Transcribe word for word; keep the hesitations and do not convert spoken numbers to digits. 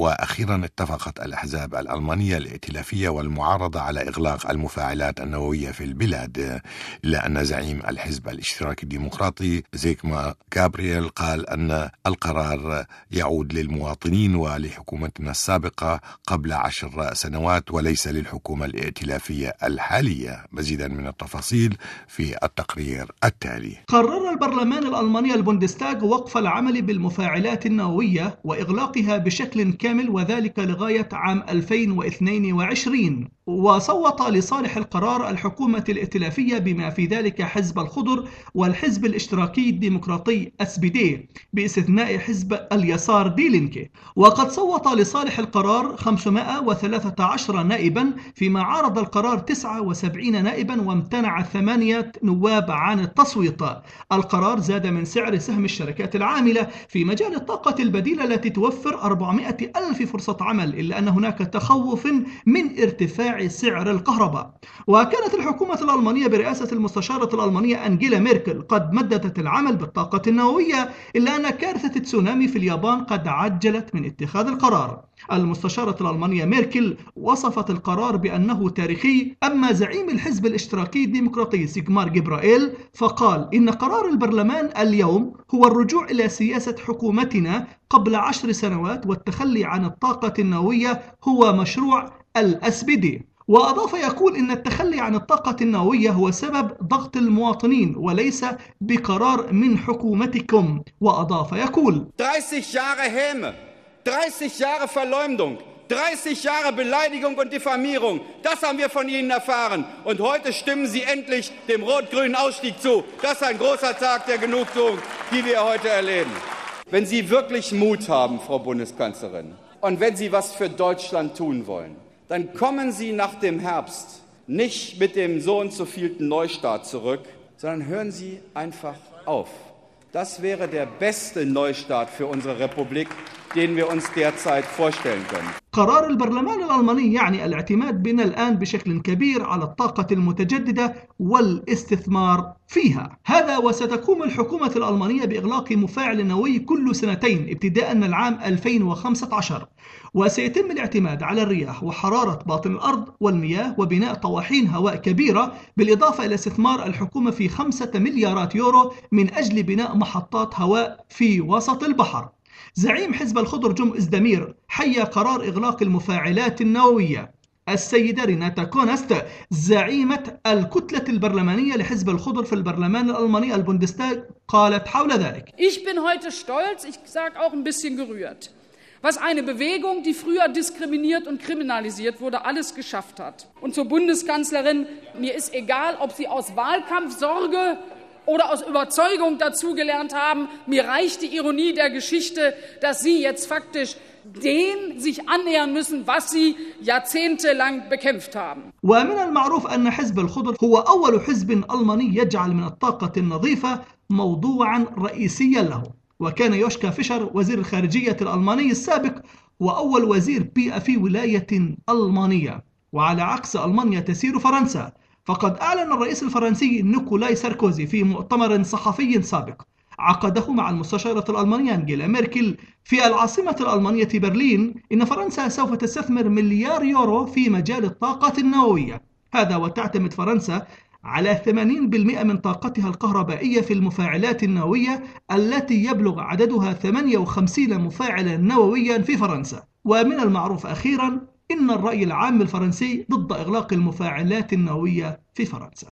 وأخيرا اتفقت الأحزاب الألمانية الائتلافية والمعارضة على إغلاق المفاعلات النووية في البلاد، إلا أن زعيم الحزب الاشتراكي الديمقراطي زيغمار غابرييل قال أن القرار يعود للمواطنين ولحكومتنا السابقة قبل عشر سنوات وليس للحكومة الائتلافية الحالية. مزيدا من التفاصيل في التقرير التالي. قرر البرلمان الألماني البوندستاغ وقف العمل بالمفاعلات النووية وإغلاقها بشكل كامل وذلك لغاية عام ألفين واثنين وعشرين، وصوت لصالح القرار الحكومة الائتلافية بما في ذلك حزب الخضر والحزب الاشتراكي الديمقراطي اس بي دي باستثناء حزب اليسار دي لينكي. وقد صوت لصالح القرار خمسمائة وثلاثة عشر نائبا فيما عارض القرار تسعة وسبعين نائبا وامتنع ثمانية نواب عن التصويت. القرار زاد من سعر سهم الشركات العاملة في مجال الطاقة البديلة التي توفر أربعمائة ألف فرصة عمل، إلا أن هناك تخوف من ارتفاع سعر الكهرباء. وكانت الحكومة الألمانية برئاسة المستشارة الألمانية أنجيلا ميركل قد مددت العمل بالطاقة النووية، إلا أن كارثة تسونامي في اليابان قد عجلت من اتخاذ القرار. المستشارة الألمانية ميركل وصفت القرار بأنه تاريخي، أما زعيم الحزب الاشتراكي الديمقراطي زيغمار غابرييل فقال إن قرار البرلمان اليوم هو الرجوع إلى سياسة حكومتنا قبل عشر سنوات والتخلي عن الطاقة النووية هو مشروع الاس بي دي. وأضاف يقول إن التخلي عن الطاقة النووية هو سبب ضغط المواطنين وليس بقرار من حكومتكم. وأضاف يقول dreißig Jahre Häme, dreißig Jahre Verleumdung, dreißig Jahre Beleidigung und Diffamierung, das haben wir von Ihnen erfahren. Und heute stimmen Sie endlich dem rot-grünen Ausstieg zu. Das ist ein großer Tag der Genugtuung, die wir heute erleben. Wenn Sie wirklich Mut haben, Frau Bundeskanzlerin, und wenn Sie was für Deutschland tun wollen, dann kommen Sie nach dem Herbst nicht mit dem so und so vielten Neustart zurück, sondern hören Sie einfach auf. Das wäre der beste Neustart für unsere Republik, den wir uns derzeit vorstellen können. قرار البرلمان الألماني يعني الاعتماد بنا الآن بشكل كبير على الطاقة المتجددة والاستثمار فيها. هذا وستقوم الحكومة الألمانية بإغلاق مفاعل نووي كل سنتين ابتداء من العام ألفين وخمسة عشر، وسيتم الاعتماد على الرياح وحرارة باطن الأرض والمياه وبناء طواحين هواء كبيرة، بالإضافة إلى استثمار الحكومة في خمسة مليارات يورو من أجل بناء محطات هواء في وسط البحر. زعيم حزب الخضر جم إزدمير حيا قرار إغلاق المفاعلات النووية. السيدة ريناتا كونست زعيمة الكتلة البرلمانية لحزب الخضر في البرلمان الألماني البوندستاغ قالت حول ذلك: Ich bin heute stolz, ich sage auch ein bisschen gerührt, was eine Bewegung, die früher diskriminiert und kriminalisiert wurde, alles geschafft hat. Und zur Bundeskanzlerin, mir ist egal, ob Sie aus Wahlkampfsorge oder aus Überzeugung dazugelernt haben. Mir reicht die Ironie der Geschichte, dass Sie jetzt faktisch dem sich annähern müssen, was Sie jahrzehntelang bekämpft haben. ومن المعروف أن حزب الخضر هو أول حزب ألماني يجعل من الطاقة النظيفة موضوعا رئيسيا له. وكان يوشكا فيشر وزير الخارجية الألماني السابق وأول وزير بيئة في ولاية ألمانية. وعلى عكس ألمانيا تسير فرنسا، فقد أعلن الرئيس الفرنسي نيكولاي ساركوزي في مؤتمر صحفي سابق عقده مع المستشارة الألمانية أنجيلا ميركل في العاصمة الألمانية برلين إن فرنسا سوف تستثمر مليار يورو في مجال الطاقة النووية. هذا وتعتمد فرنسا على ثمانين بالمئة من طاقتها الكهربائية في المفاعلات النووية التي يبلغ عددها ثمانية وخمسين مفاعلا نوويا في فرنسا. ومن المعروف أخيرا إن الرأي العام الفرنسي ضد إغلاق المفاعلات النووية في فرنسا.